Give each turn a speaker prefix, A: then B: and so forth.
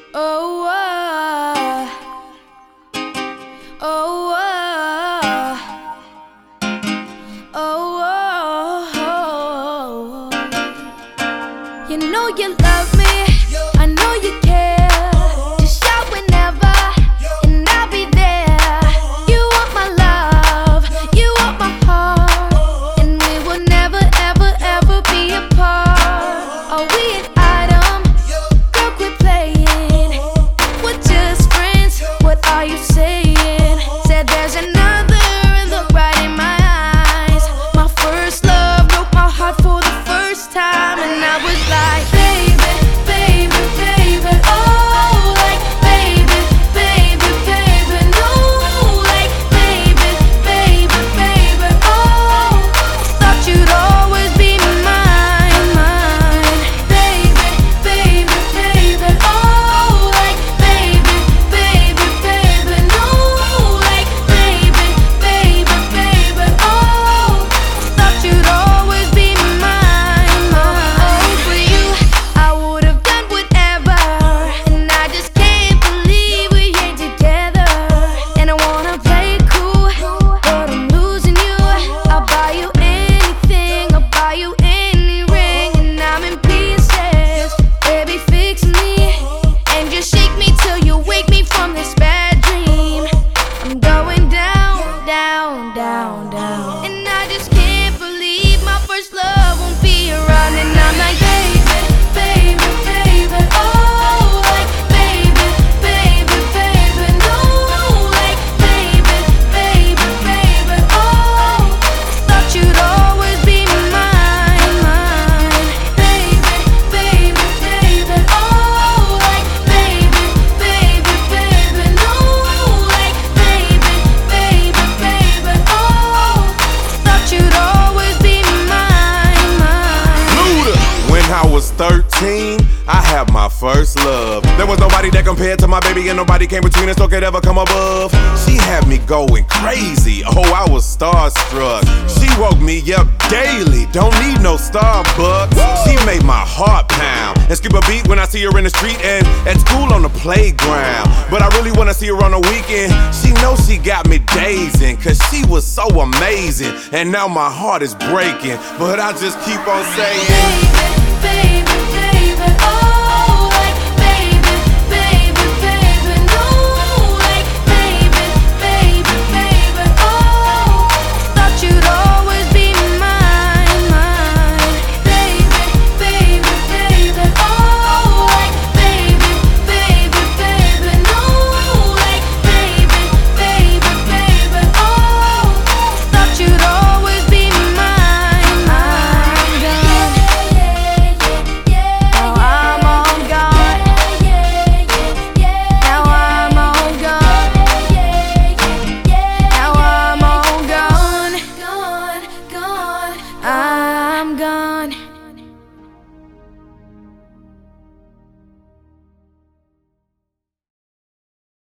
A: Oh, oh, oh, oh, oh. You know you love me, I know you care. Just shout whenever, and I'll be there. You want my love, you want my heart, and we will never, ever, ever be apart. Are we an item? Girl, quit playing. We're just friends, what are you saying? Said there's another, and look right in my eyes. My first love broke my heart for the first time, and I was like, baby, baby, baby, oh, like, baby, baby, baby, no, like, baby, baby, baby, oh, thought you'd always be mine, mine, baby, baby, baby, oh, like, baby, baby, baby, no, like, baby, baby, baby, oh, thought you'd always be mine, mine. For you, I would've done whatever, and I just can't believe we ain't together. And I wanna play cool, but I'm losing you. I'll buy you anything, I'll buy you any ring, and I'm in pieces. Baby, fix me, and just shake me till you wake me from this bad dream. I'm going down, down, down, down, and I just can't believe my first love won't be around. And I'm like, baby, baby, baby, oh, like, baby, baby, baby, no, like, baby, baby, baby, oh, thought you'd always be mine, mine, baby, baby, baby, oh, like, baby, baby, baby, no, like, baby, baby, baby, oh, thought you'd always be mine, mine.
B: Luda. When I was 13, I had my first love. There was nobody that compared to my baby, and nobody came between us or could ever come above. She had me going crazy, oh, I was starstruck. She woke me up daily, don't need no Starbucks. She made my heart pound and skip a beat when I see her in the street and at school on the playground. But I really wanna see her on the weekend. She knows she got me dazing, cause she was so amazing. And now my heart is breaking, but I just keep on saying,
A: Baby, baby.